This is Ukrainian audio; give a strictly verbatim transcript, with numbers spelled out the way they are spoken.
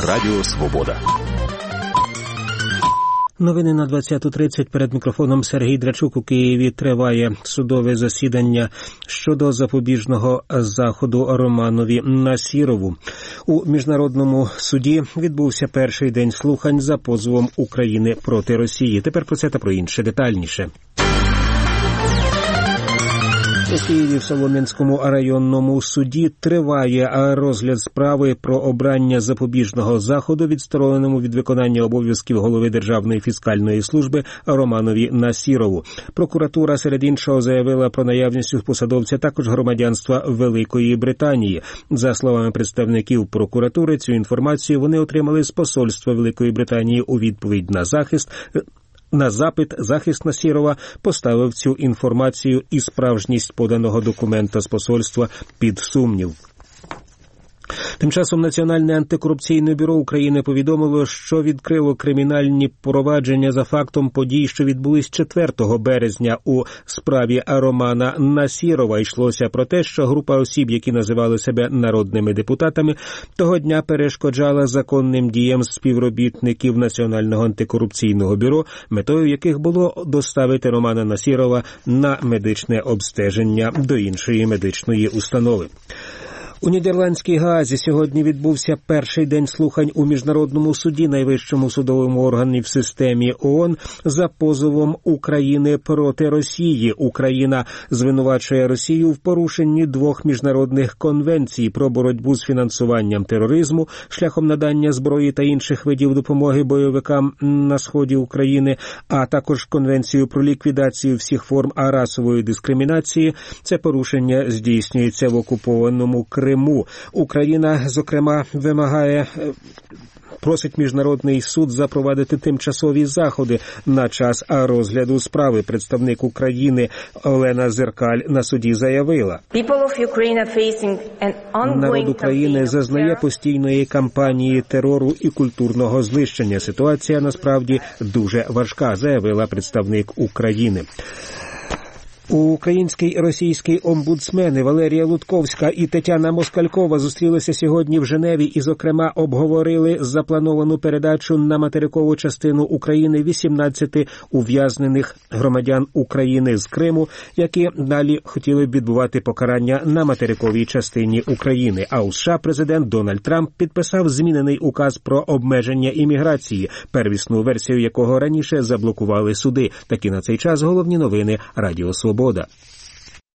Радіо Свобода. Новини на двадцяту тридцять. Перед мікрофоном Сергій Драчук. У Києві триває судове засідання щодо запобіжного заходу Романові Насірову. У Міжнародному суді відбувся перший день слухань за позовом України проти Росії. Тепер про це та про інше детальніше. У Києві в Солом'янському районному суді триває розгляд справи про обрання запобіжного заходу відстороненому від виконання обов'язків голови Державної фіскальної служби Романові Насірову. Прокуратура, серед іншого, заявила про наявність у посадовця також громадянства Великої Британії. За словами представників прокуратури, цю інформацію вони отримали з посольства Великої Британії у відповідь на захист. На запит захист Насірова поставив цю інформацію і справжність поданого документа з посольства під сумнів. Тим часом Національне антикорупційне бюро України повідомило, що відкрило кримінальні провадження за фактом подій, що відбулись четвертого березня у справі Романа Насірова. Йшлося про те, що група осіб, які називали себе народними депутатами, того дня перешкоджала законним діям співробітників Національного антикорупційного бюро, метою яких було доставити Романа Насірова на медичне обстеження до іншої медичної установи. У нідерландській Гаазі сьогодні відбувся перший день слухань у Міжнародному суді, найвищому судовому органі в системі ООН, за позовом України проти Росії. Україна звинувачує Росію в порушенні двох міжнародних конвенцій про боротьбу з фінансуванням тероризму шляхом надання зброї та інших видів допомоги бойовикам на сході України, а також Конвенцію про ліквідацію всіх форм расової дискримінації. Це порушення здійснюється в окупованому Криму. Криму. Україна, зокрема, вимагає, просить Міжнародний суд запровадити тимчасові заходи на час розгляду справи. Представник України Олена Зеркаль на суді заявила: народ України зазнає постійної кампанії терору і культурного знищення. Ситуація насправді дуже важка, заявила представник України. Український і російський омбудсмени Валерія Лутковська і Тетяна Москалькова зустрілися сьогодні в Женеві і, зокрема, обговорили заплановану передачу на материкову частину України вісімнадцяти ув'язнених громадян України з Криму, які далі хотіли б відбувати покарання на материковій частині України. А у США президент Дональд Трамп підписав змінений указ про обмеження імміграції, первісну версію якого раніше заблокували суди. Такі на цей час головні новини Радіо Свобода.